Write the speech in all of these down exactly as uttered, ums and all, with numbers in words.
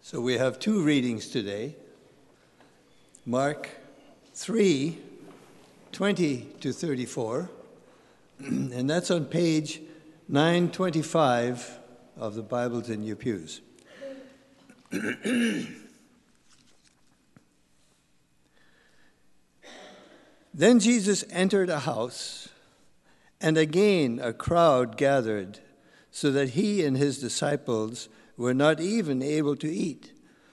So we have two readings today. Mark three, twenty to thirty-four, and that's on page nine twenty-five of the Bibles in your pews. Then Jesus entered a house, and again a crowd gathered, so that he and his disciples were not even able to eat.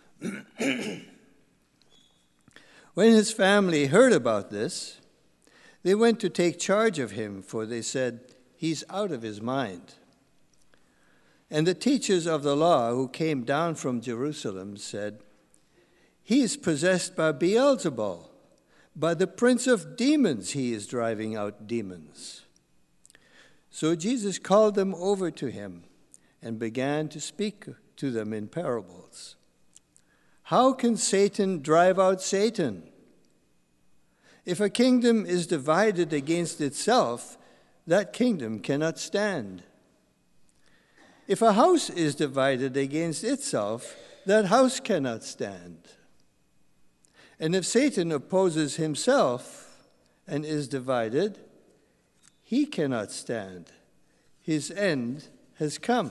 When his family heard about this, they went to take charge of him, for they said, "He's out of his mind." And the teachers of the law who came down from Jerusalem said, "He's possessed by Beelzebul. By the prince of demons he is driving out demons." So Jesus called them over to him and began to speak to them in parables. "How can Satan drive out Satan? If a kingdom is divided against itself, that kingdom cannot stand. If a house is divided against itself, that house cannot stand. And if Satan opposes himself and is divided, he cannot stand. His end has come.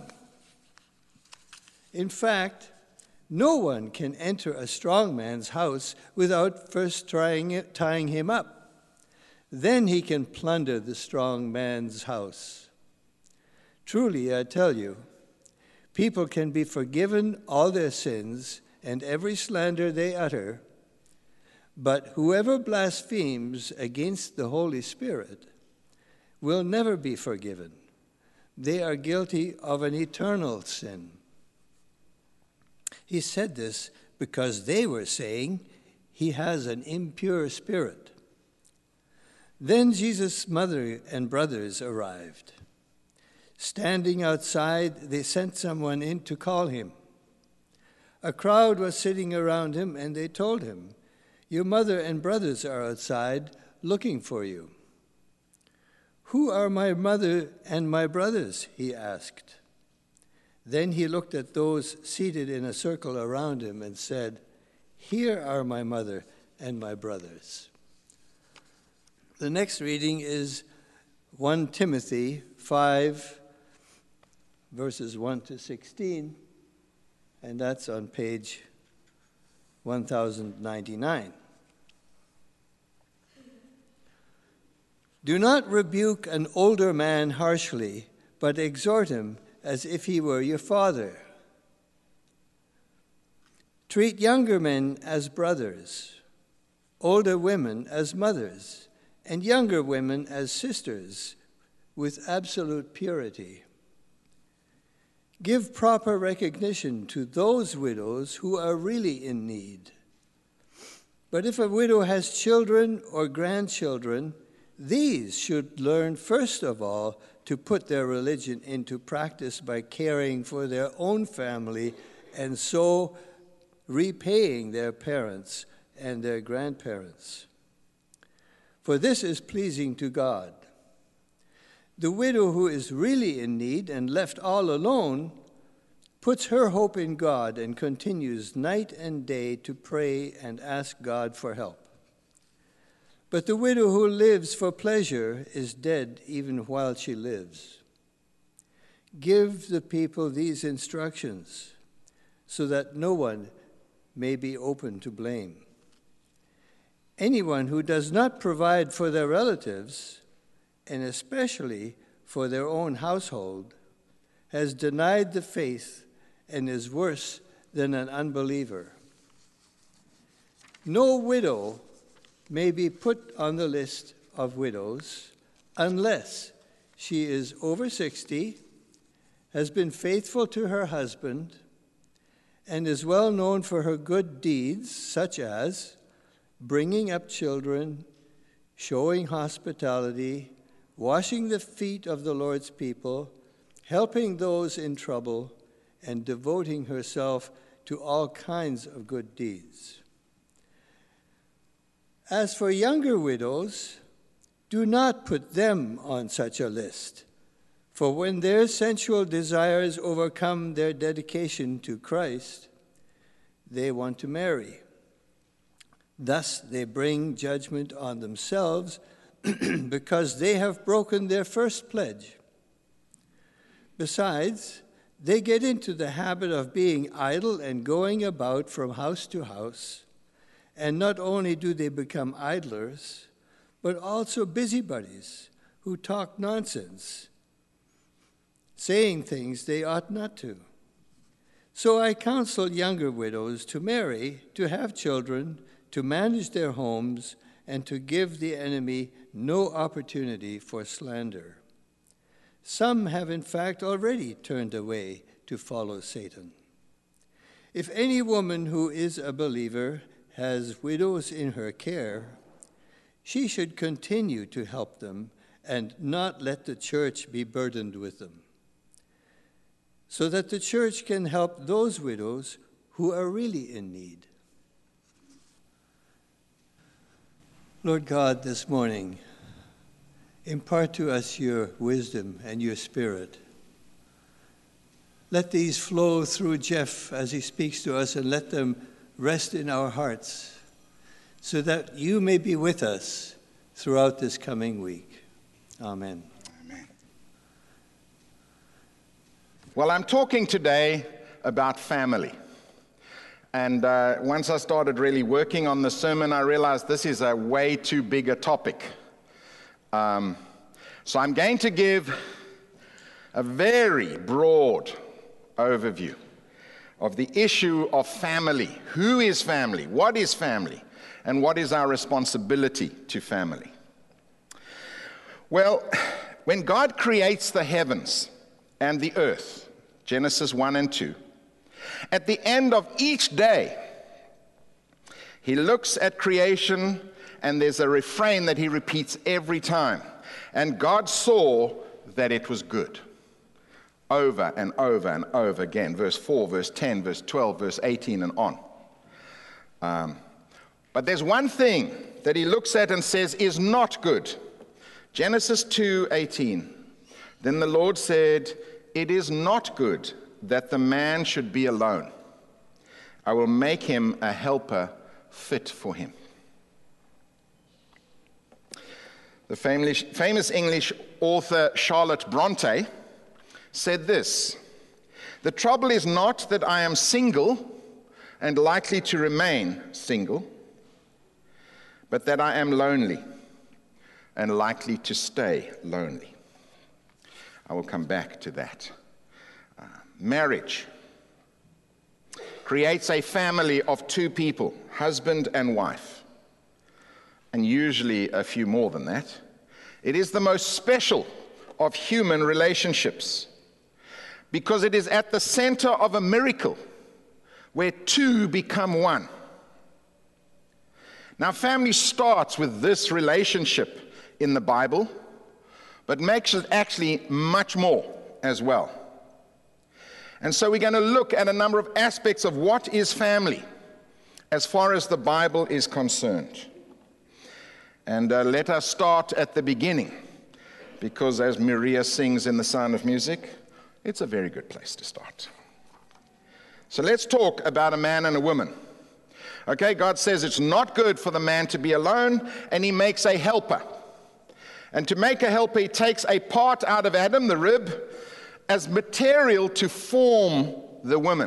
In fact, no one can enter a strong man's house without first trying it, tying him up. Then he can plunder the strong man's house. Truly, I tell you, people can be forgiven all their sins and every slander they utter, but whoever blasphemes against the Holy Spirit will never be forgiven. They are guilty of an eternal sin." He said this because they were saying, "He has an impure spirit." Then Jesus' mother and brothers arrived. Standing outside, they sent someone in to call him. A crowd was sitting around him, and they told him, "Your mother and brothers are outside looking for you." "Who are my mother and my brothers?" he asked. Then he looked at those seated in a circle around him and said, "Here are my mother and my brothers." The next reading is First Timothy five, verses one to sixteen, and that's on page one thousand ninety-nine. "Do not rebuke an older man harshly, but exhort him as if he were your father. Treat younger men as brothers, older women as mothers, and younger women as sisters, with absolute purity. Give proper recognition to those widows who are really in need. But if a widow has children or grandchildren, these should learn first of all to put their religion into practice by caring for their own family and so repaying their parents and their grandparents. For this is pleasing to God. The widow who is really in need and left all alone puts her hope in God and continues night and day to pray and ask God for help. But the widow who lives for pleasure is dead even while she lives. Give the people these instructions so that no one may be open to blame. Anyone who does not provide for their relatives, and especially for their own household, has denied the faith and is worse than an unbeliever. No widow may be put on the list of widows unless she is over sixty, has been faithful to her husband, and is well known for her good deeds, such as bringing up children, showing hospitality, washing the feet of the Lord's people, helping those in trouble, and devoting herself to all kinds of good deeds. As for younger widows, do not put them on such a list, for when their sensual desires overcome their dedication to Christ, they want to marry. Thus, they bring judgment on themselves because they have broken their first pledge. Besides, they get into the habit of being idle and going about from house to house. And not only do they become idlers, but also busybodies who talk nonsense, saying things they ought not to. So I counsel younger widows to marry, to have children, to manage their homes, and to give the enemy no opportunity for slander. Some have in fact already turned away to follow Satan. If any woman who is a believer has widows in her care, she should continue to help them and not let the church be burdened with them, so that the church can help those widows who are really in need. Lord God, this morning, impart to us your wisdom and your spirit. Let these flow through Jeff as he speaks to us, and let them rest in our hearts, so that you may be with us throughout this coming week. Amen. Amen. Well, I'm talking today about family. And uh, once I started really working on the sermon, I realized this is a way too big a topic. Um, so I'm going to give a very broad overview of the issue of family. Who is family? What is family? And what is our responsibility to family? Well, when God creates the heavens and the earth, Genesis one and two, at the end of each day, he looks at creation, and there's a refrain that he repeats every time. And God saw that it was good. Over and over and over again. Verse four, verse ten, verse twelve, verse eighteen, and on. Um, but there's one thing that he looks at and says is not good. Genesis two eighteen. Then the Lord said, "It is not good that the man should be alone. I will make him a helper fit for him." The famous English author Charlotte Bronte said this: "The trouble is not that I am single and likely to remain single, but that I am lonely and likely to stay lonely." I will come back to that. Uh, marriage creates a family of two people, husband and wife, and usually a few more than that. It is the most special of human relationships because it is at the center of a miracle where two become one. Now, family starts with this relationship in the Bible, but makes it actually much more as well. And so we're going to look at a number of aspects of what is family as far as the Bible is concerned. And uh, let us start at the beginning, because as Maria sings in The Sound of Music, it's a very good place to start. So let's talk about a man and a woman. Okay, God says it's not good for the man to be alone, and he makes a helper. And to make a helper, he takes a part out of Adam, the rib, as material to form the woman.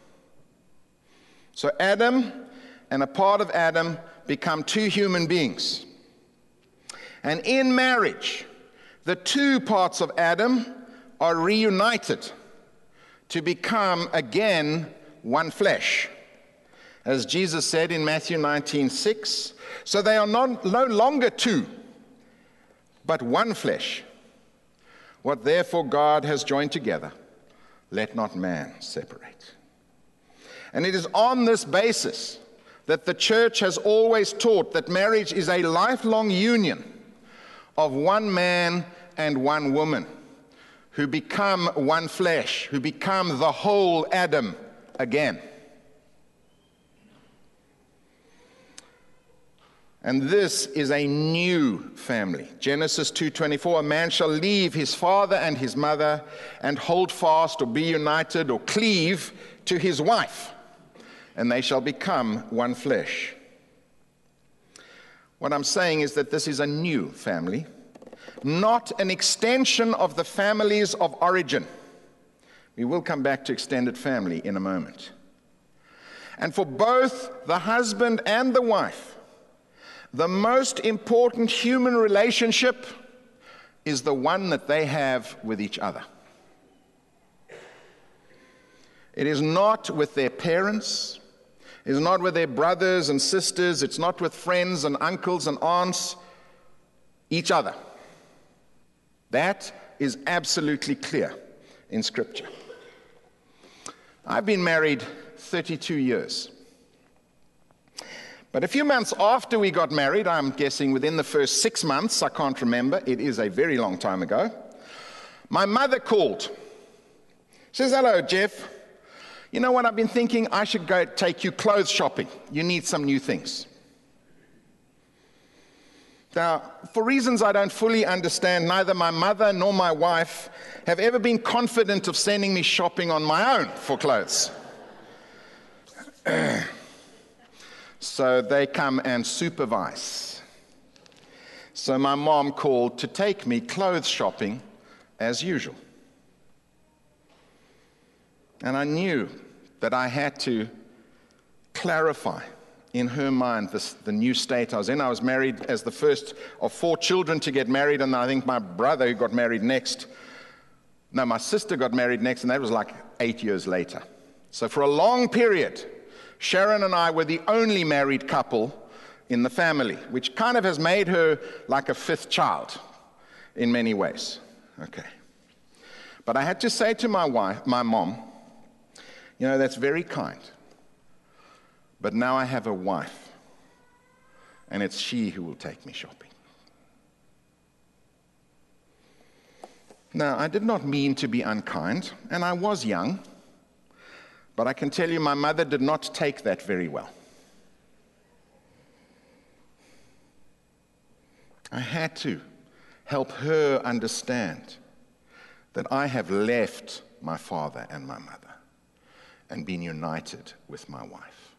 So Adam and a part of Adam become two human beings. And in marriage, the two parts of Adam are reunited to become again one flesh. As Jesus said in Matthew nineteen six, so they are not, no longer two, but one flesh. What therefore God has joined together, let not man separate. And it is on this basis that the church has always taught that marriage is a lifelong union of one man and one woman who become one flesh, who become the whole Adam again. And this is a new family. Genesis two twenty-four, a man shall leave his father and his mother and hold fast or be united or cleave to his wife, and they shall become one flesh. What I'm saying is that this is a new family, not an extension of the families of origin. We will come back to extended family in a moment. And for both the husband and the wife, the most important human relationship is the one that they have with each other. It is not with their parents, it is not with their brothers and sisters, it's not with friends and uncles and aunts, each other. That is absolutely clear in Scripture. I've been married thirty-two years. But a few months after we got married, I'm guessing within the first six months, I can't remember, it is a very long time ago, my mother called. She says, "Hello, Jeff. You know what, I've been thinking I should go take you clothes shopping. You need some new things." Now, for reasons I don't fully understand, neither my mother nor my wife have ever been confident of sending me shopping on my own for clothes. So they come and supervise. So my mom called to take me clothes shopping as usual. And I knew that I had to clarify in her mind this, the new state I was in. I was married as the first of four children to get married, and I think my brother who got married next, no, my sister got married next, and that was like eight years later. So for a long period, Sharon and I were the only married couple in the family, which kind of has made her like a fifth child in many ways. Okay. But I had to say to my wife, my mom, you know, that's very kind. But now I have a wife, and it's she who will take me shopping. Now, I did not mean to be unkind, and I was young, but I can tell you my mother did not take that very well. I had to help her understand that I have left my father and my mother and been united with my wife.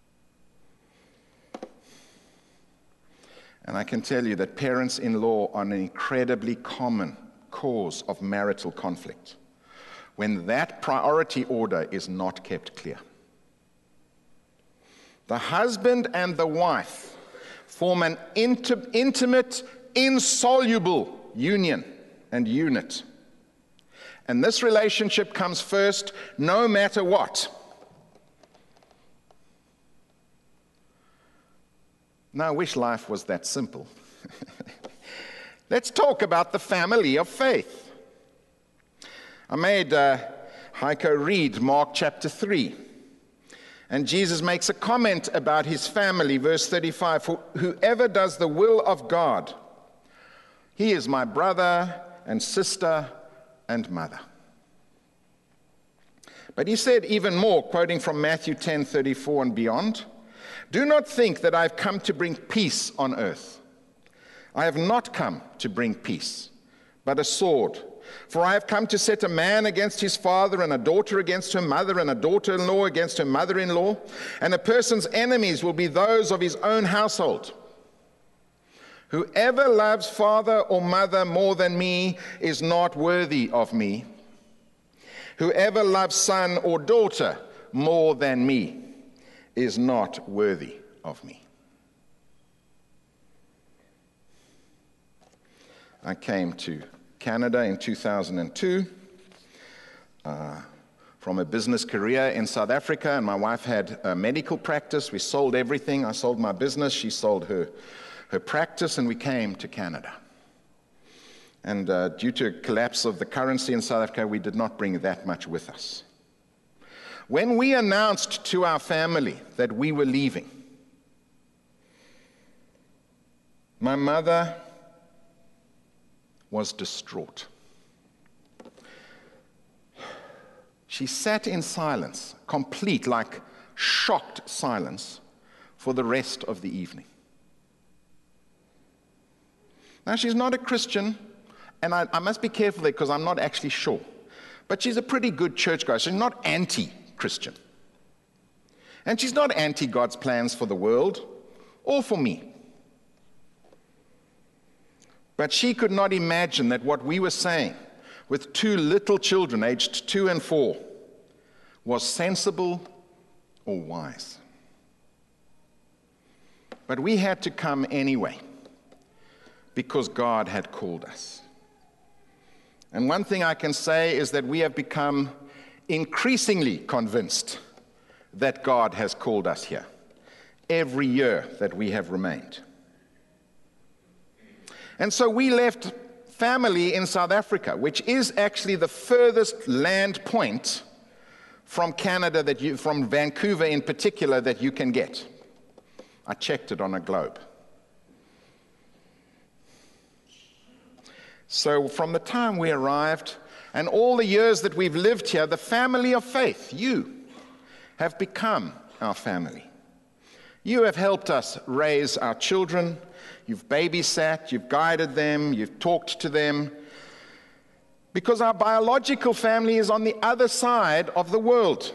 And I can tell you that parents-in-law are an incredibly common cause of marital conflict when that priority order is not kept clear. The husband and the wife form an inti- intimate, insoluble union and unit. And this relationship comes first no matter what. Now, I wish life was that simple. Let's talk about the family of faith. I made uh, Heiko read Mark chapter three. And Jesus makes a comment about his family, verse thirty-five. For whoever does the will of God, he is my brother and sister and mother. But he said even more, quoting from Matthew ten thirty-four and beyond, do not think that I've come to bring peace on earth. I have not come to bring peace, but a sword. For I have come to set a man against his father, and a daughter against her mother, and a daughter-in-law against her mother-in-law, and a person's enemies will be those of his own household. Whoever loves father or mother more than me is not worthy of me. Whoever loves son or daughter more than me is not worthy of me. I came to Canada in two thousand two uh, from a business career in South Africa, and my wife had a medical practice. We sold everything. I sold my business. She sold her, her practice, and we came to Canada. And uh, due to a collapse of the currency in South Africa, we did not bring that much with us. When we announced to our family that we were leaving, my mother was distraught. She sat in silence, complete, like shocked silence, for the rest of the evening. Now, she's not a Christian, and I, I must be careful there because I'm not actually sure. But she's a pretty good churchgoer. She's not anti-Christian. And she's not anti-God's plans for the world or for me. But she could not imagine that what we were saying with two little children aged two and four was sensible or wise. But we had to come anyway because God had called us. And one thing I can say is that we have become increasingly convinced that God has called us here every year that we have remained. And so we left family in South Africa, which is actually the furthest land point from Canada, that you, from Vancouver in particular, that you can get. I checked it on a globe. So from the time we arrived and all the years that we've lived here, the family of faith, you, have become our family. You have helped us raise our children. You've babysat, you've guided them, you've talked to them. Because our biological family is on the other side of the world.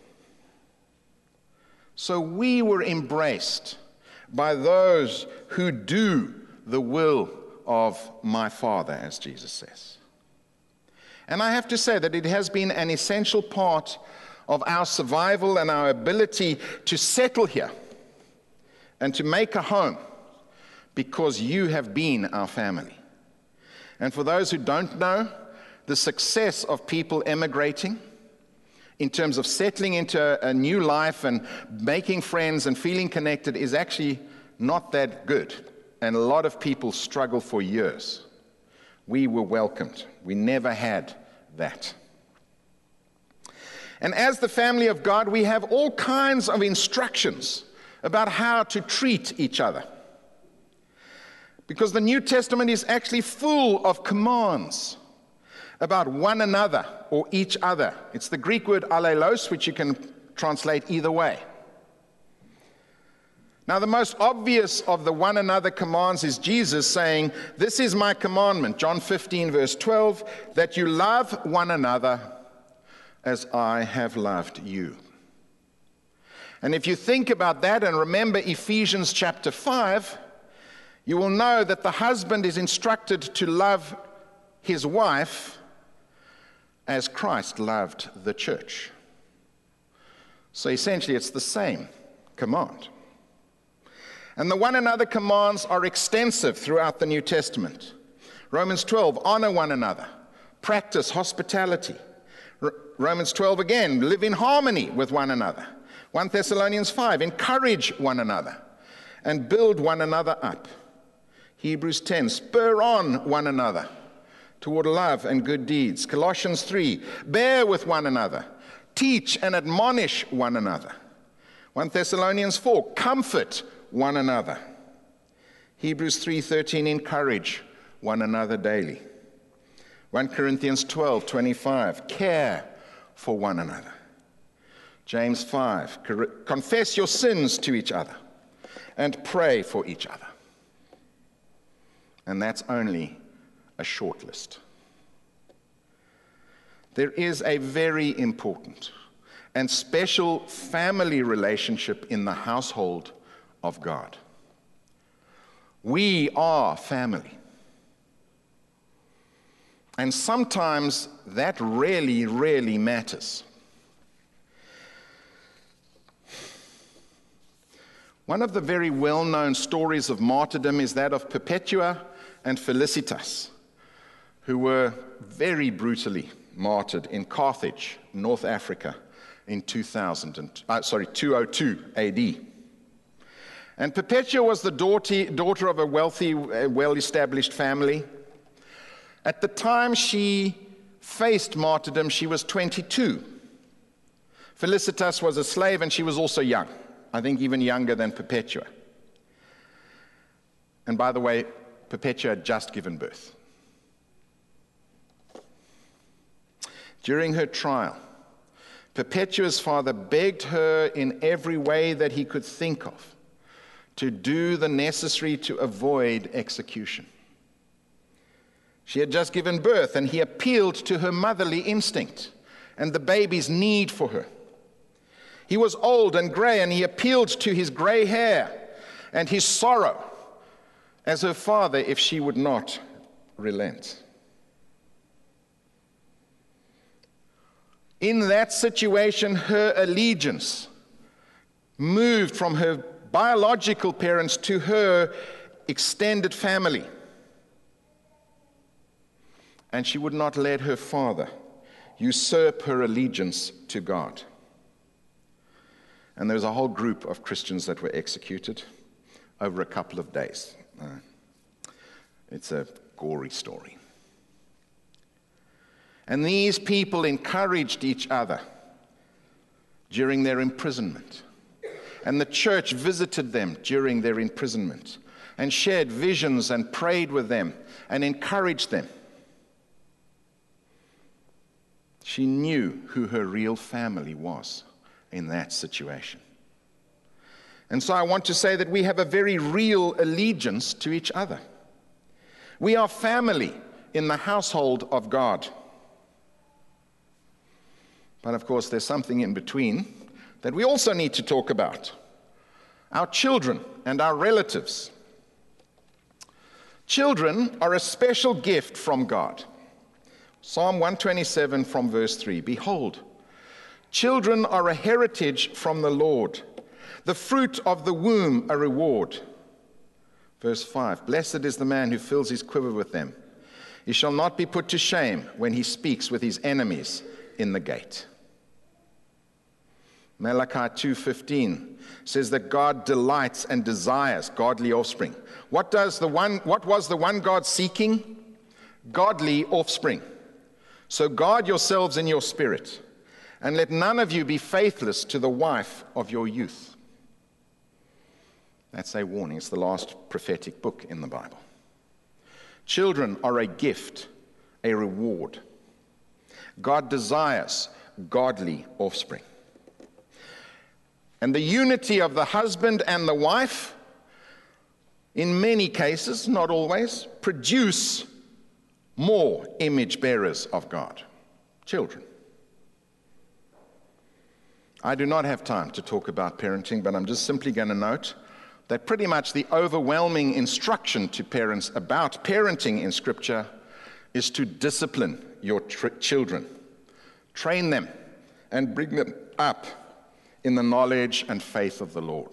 So we were embraced by those who do the will of my Father, as Jesus says. And I have to say that it has been an essential part of our survival and our ability to settle here and to make a home, because you have been our family. And for those who don't know, the success of people emigrating in terms of settling into a, a new life and making friends and feeling connected is actually not that good. And a lot of people struggle for years. We were welcomed. We never had that. And as the family of God, we have all kinds of instructions about how to treat each other. Because the New Testament is actually full of commands about one another or each other. It's the Greek word allelos, which you can translate either way. Now, the most obvious of the one another commands is Jesus saying, "This is my commandment," John fifteen, verse twelve, "that you love one another as I have loved you." And if you think about that and remember Ephesians chapter five, you will know that the husband is instructed to love his wife as Christ loved the church. So essentially, it's the same command. And the one another commands are extensive throughout the New Testament. Romans twelve, honor one another, practice hospitality. R- Romans twelve again, live in harmony with one another. First Thessalonians five, encourage one another and build one another up. Hebrews ten, spur on one another toward love and good deeds. Colossians three, bear with one another, teach and admonish one another. First Thessalonians four, comfort one another. Hebrews three thirteen, encourage one another daily. First Corinthians twelve twenty-five, care for one another. James five, confess your sins to each other and pray for each other. And that's only a short list. There is a very important and special family relationship in the household of God. We are family. And sometimes that really, really matters. One of the very well-known stories of martyrdom is that of Perpetua and Felicitas, who were very brutally martyred in Carthage, North Africa, in two thousand and, uh, sorry, two oh two A D. And Perpetua was the daughter, daughter of a wealthy, uh, well-established family. At the time she faced martyrdom, she was twenty-two. Felicitas was a slave, and she was also young. I think even younger than Perpetua. And by the way, Perpetua had just given birth. During her trial, Perpetua's father begged her in every way that he could think of to do the necessary to avoid execution. She had just given birth, and he appealed to her motherly instinct and the baby's need for her. He was old and gray, and he appealed to his gray hair and his sorrow as her father if she would not relent. In that situation, her allegiance moved from her biological parents to her extended family. And she would not let her father usurp her allegiance to God. And there was a whole group of Christians that were executed over a couple of days. Uh, it's a gory story. And these people encouraged each other during their imprisonment. And the church visited them during their imprisonment and shared visions and prayed with them and encouraged them. She knew who her real family was in that situation. And so I want to say that we have a very real allegiance to each other. We are family in the household of God. But of course, there's something in between that we also need to talk about. Our children and our relatives. Children are a special gift from God. Psalm one twenty-seven from verse three. Behold, children are a heritage from the Lord, the fruit of the womb a reward. Verse five. Blessed is the man who fills his quiver with them. He shall not be put to shame when he speaks with his enemies in the gate. Malachi two fifteen says that God delights and desires godly offspring. What does the one, what was the one God seeking? Godly offspring. So guard yourselves in your spirit, and let none of you be faithless to the wife of your youth. That's a warning. It's the last prophetic book in the Bible. Children are a gift, a reward. God desires godly offspring. And the unity of the husband and the wife, in many cases, not always, produce more image bearers of God, children. I do not have time to talk about parenting, but I'm just simply going to note that pretty much the overwhelming instruction to parents about parenting in Scripture is to discipline your tr- children, train them, and bring them up in the knowledge and faith of the Lord.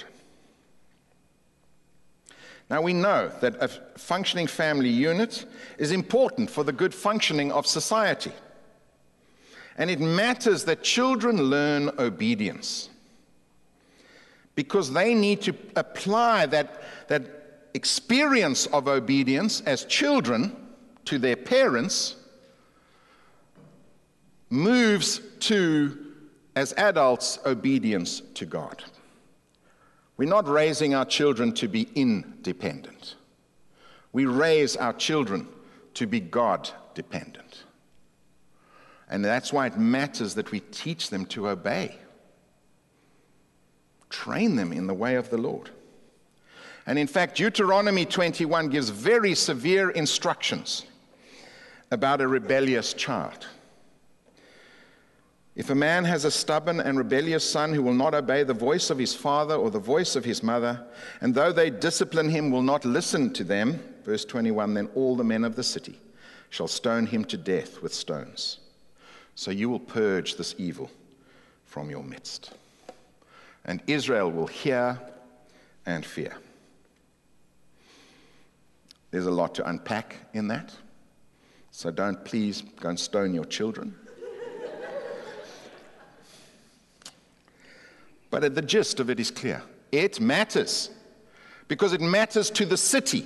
Now, we know that a functioning family unit is important for the good functioning of society. And it matters that children learn obedience, because they need to apply that, that experience of obedience as children to their parents, moves to, as adults, obedience to God. We're not raising our children to be independent. We raise our children to be God-dependent. And that's why it matters that we teach them to obey. Train them in the way of the Lord. And in fact, Deuteronomy twenty-one gives very severe instructions about a rebellious child. If a man has a stubborn and rebellious son who will not obey the voice of his father or the voice of his mother, and though they discipline him, will not listen to them, verse twenty-one, then all the men of the city shall stone him to death with stones. So you will purge this evil from your midst. And Israel will hear and fear. There's a lot to unpack in that. So don't please go and stone your children. But the gist of it is clear. It matters because it matters to the city.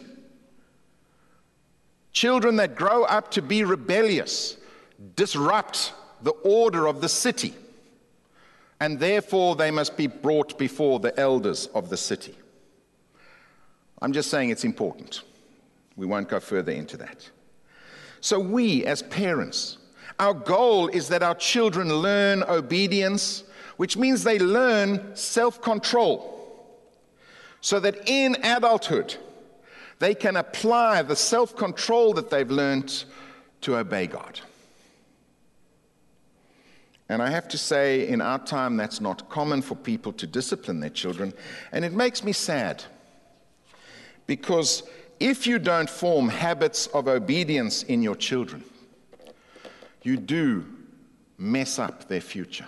Children that grow up to be rebellious disrupt the order of the city, and therefore they must be brought before the elders of the city. I'm just saying it's important. We won't go further into that. So we, as parents, our goal is that our children learn obedience, which means they learn self-control, so that in adulthood, they can apply the self-control that they've learned to obey God. And I have to say, in our time, that's not common for people to discipline their children. And it makes me sad. Because if you don't form habits of obedience in your children, you do mess up their future.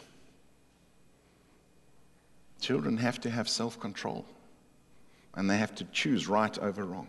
Children have to have self-control. And they have to choose right over wrong.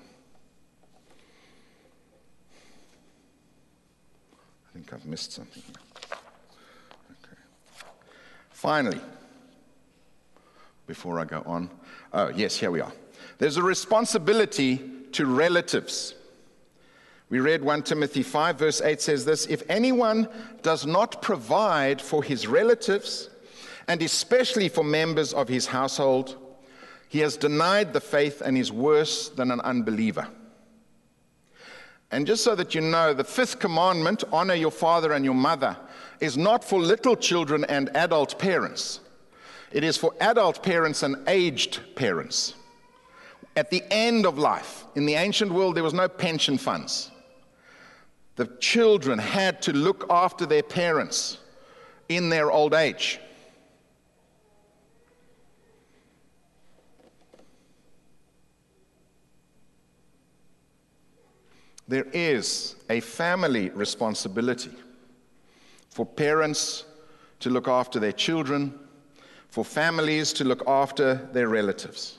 I think I've missed something. Okay. Finally, before I go on, oh yes, here we are. There's a responsibility to relatives. We read First Timothy five, verse eight says this, if anyone does not provide for his relatives, and especially for members of his household, he has denied the faith and is worse than an unbeliever. And just so that you know, the fifth commandment, honor your father and your mother, is not for little children and adult parents. It is for adult parents and aged parents. At the end of life, in the ancient world, there was no pension funds. The children had to look after their parents in their old age. There is a family responsibility for parents to look after their children, for families to look after their relatives.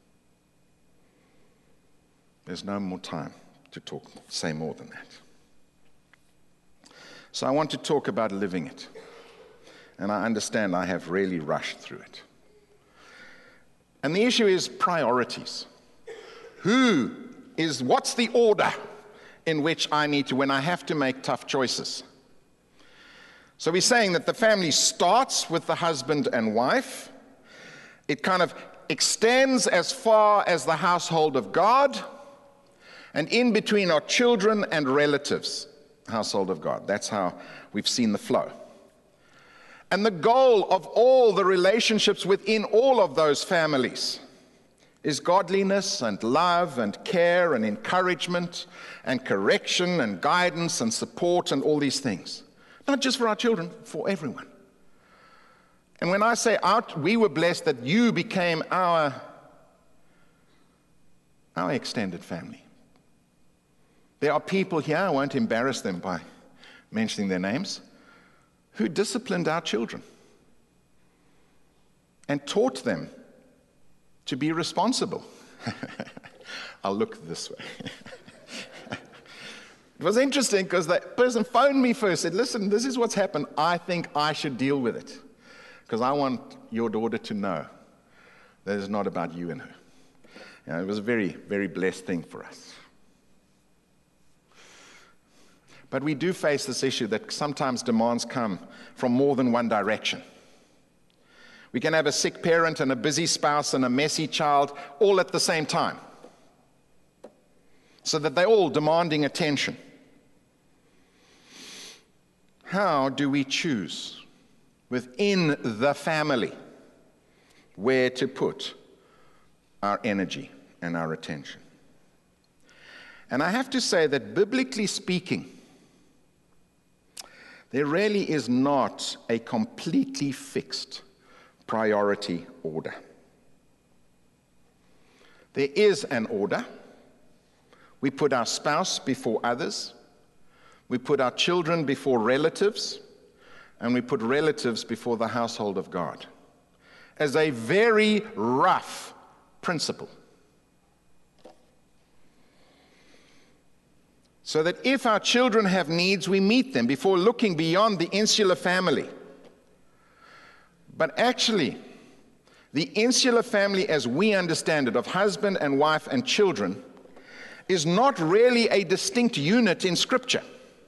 There's no more time to talk, say more than that. So I want to talk about living it. And I understand I have really rushed through it. And the issue is priorities. Who is, what's the order in which I need to, when I have to make tough choices? So we're saying that the family starts with the husband and wife. It kind of extends as far as the household of God. And in between are children and relatives, household of God. That's how we've seen the flow. And the goal of all the relationships within all of those families is godliness and love and care and encouragement and correction and guidance and support and all these things. Not just for our children, for everyone. And when I say out, we were blessed that you became our, our extended family. There are people here, I won't embarrass them by mentioning their names, who disciplined our children and taught them to be responsible. I'll look this way. It was interesting because that person phoned me first, said, listen, this is what's happened. I think I should deal with it because I want your daughter to know that it's not about you and her. You know, it was a very, very blessed thing for us. But we do face this issue that sometimes demands come from more than one direction. We can have a sick parent and a busy spouse and a messy child all at the same time, so that they're all demanding attention. How do we choose within the family where to put our energy and our attention? And I have to say that biblically speaking, there really is not a completely fixed priority order. There is an order. We put our spouse before others. We put our children before relatives. And we put relatives before the household of God as a very rough principle. So that if our children have needs, we meet them before looking beyond the insular family. But actually, the insular family as we understand it, of husband and wife and children, is not really a distinct unit in Scripture.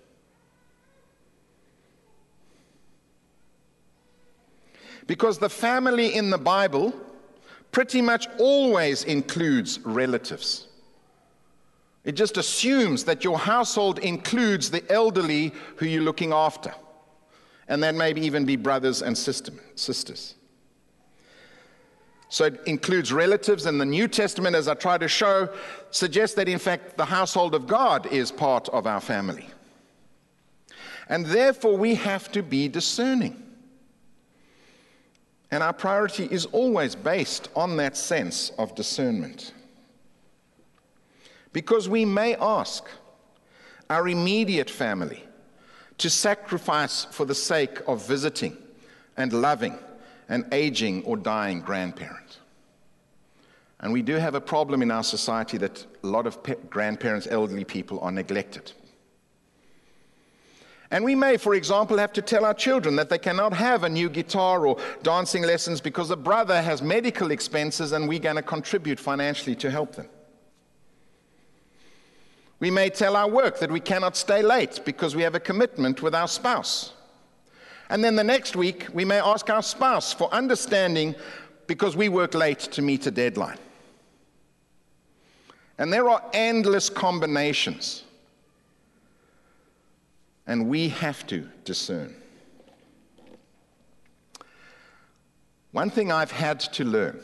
Because the family in the Bible pretty much always includes relatives. It just assumes that your household includes the elderly who you're looking after. And that maybe even be brothers and sister, sisters. So it includes relatives, and the New Testament, as I try to show, suggests that in fact the household of God is part of our family. And therefore we have to be discerning. And our priority is always based on that sense of discernment. Because we may ask our immediate family to sacrifice for the sake of visiting and loving an aging or dying grandparent. And we do have a problem in our society that a lot of grandparents, elderly people, are neglected. And we may, for example, have to tell our children that they cannot have a new guitar or dancing lessons because a brother has medical expenses and we're going to contribute financially to help them. We may tell our work that we cannot stay late because we have a commitment with our spouse. And then the next week, we may ask our spouse for understanding because we work late to meet a deadline. And there are endless combinations. And we have to discern. One thing I've had to learn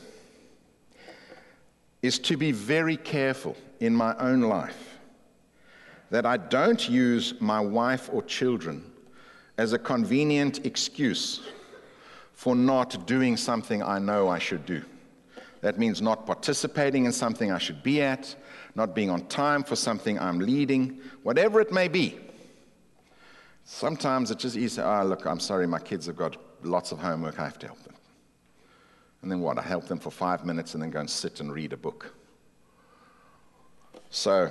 is to be very careful in my own life that I don't use my wife or children as a convenient excuse for not doing something I know I should do. That means not participating in something I should be at, not being on time for something I'm leading, whatever it may be. Sometimes it's just easy, oh, look, I'm sorry, my kids have got lots of homework, I have to help them. And then what? I help them for five minutes and then go and sit and read a book. So,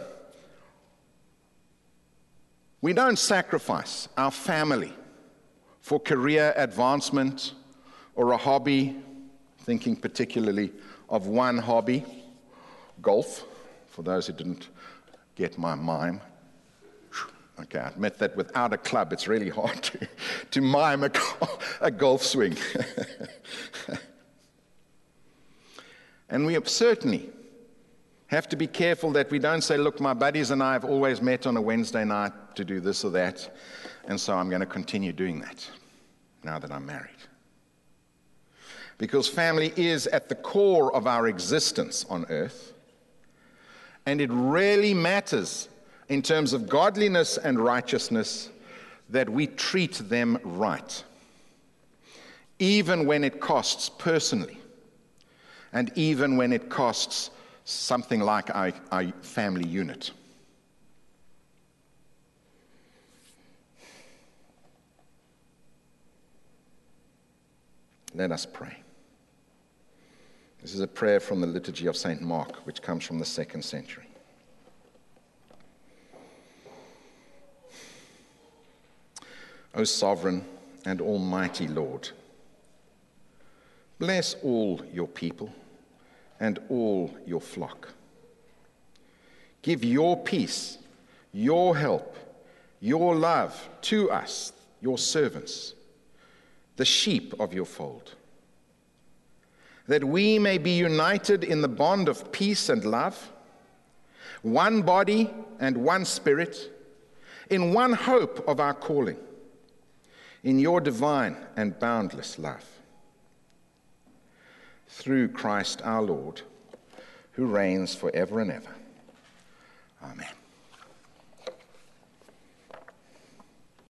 we don't sacrifice our family for career advancement or a hobby, thinking particularly of one hobby, golf, for those who didn't get my mime. Okay, I admit that without a club, it's really hard to, to mime a, a golf swing. And we certainly have to be careful that we don't say, look, my buddies and I have always met on a Wednesday night to do this or that, and so I'm going to continue doing that now that I'm married. Because family is at the core of our existence on earth, and it really matters in terms of godliness and righteousness that we treat them right, even when it costs personally, and even when it costs something like our, our family unit. Let us pray. This is a prayer from the Liturgy of Saint Mark, which comes from the second century. O sovereign and almighty Lord, bless all your people and all your flock. Give your peace, your help, your love to us, your servants, the sheep of your fold, that we may be united in the bond of peace and love, one body and one spirit, in one hope of our calling, in your divine and boundless love. Through Christ our Lord, who reigns forever and ever. Amen.